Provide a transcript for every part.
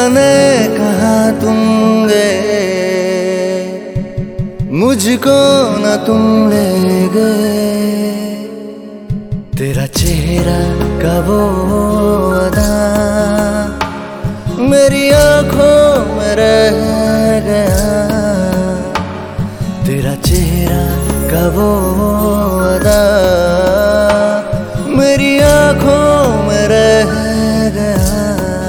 जाने कहाँ तुम गए, मुझको न तुम ले गए। तेरा चेहरा का वो अदा मेरी आंखों में रह गया। तेरा चेहरा का वो अदा मेरी आंखों में रह गया।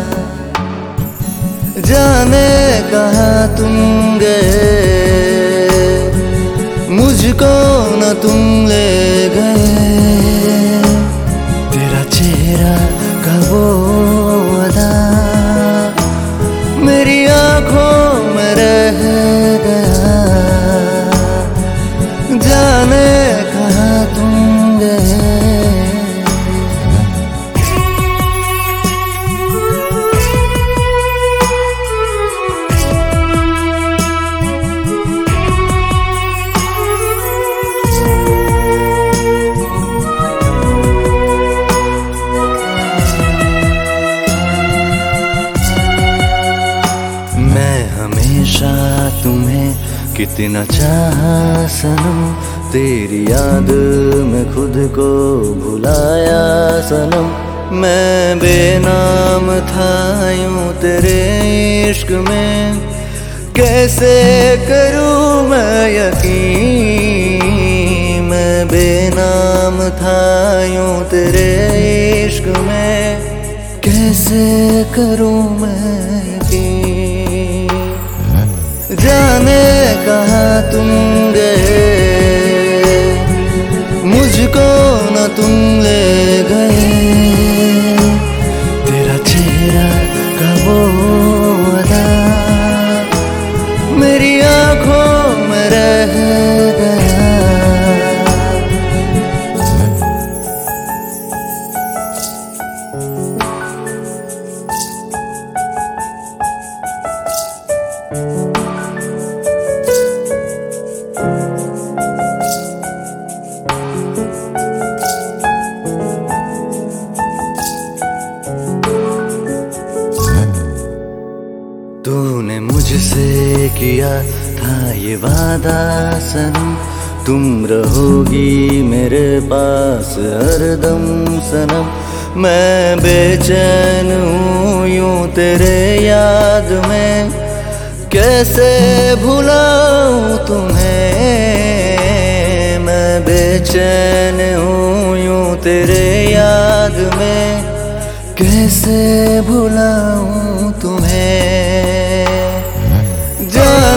जाने कहाँ तुम गए, मुझको न तुम ले गए। तेरा चेहरा का वो अदा मेरी आंखों में रह गया। जाने कहाँ तुम गए। हमेशा तुम्हें कितना चाहा सनम, तेरी याद में खुद को भुलाया सनम। मैं बेनाम था यूं तेरे इश्क में, कैसे करूं मैं यकीन। मैं बेनाम था यूं तेरे इश्क में, कैसे करूं मैं यकीन। जाने कहाँ तुम गए, मुझको न तुम ले गए। तेरा चेहरा का वो अदा मेरी आंखों में रह गया। तूने मुझसे किया था ये वादा सनम, तुम रहोगी मेरे पास हरदम सनम। मैं बेचैन हूँ यूं तेरे याद में, कैसे भुलाऊं तुम्हें। मैं बेचैन हूँ यूं तेरे याद में, कैसे भुलाऊं तुम्हें।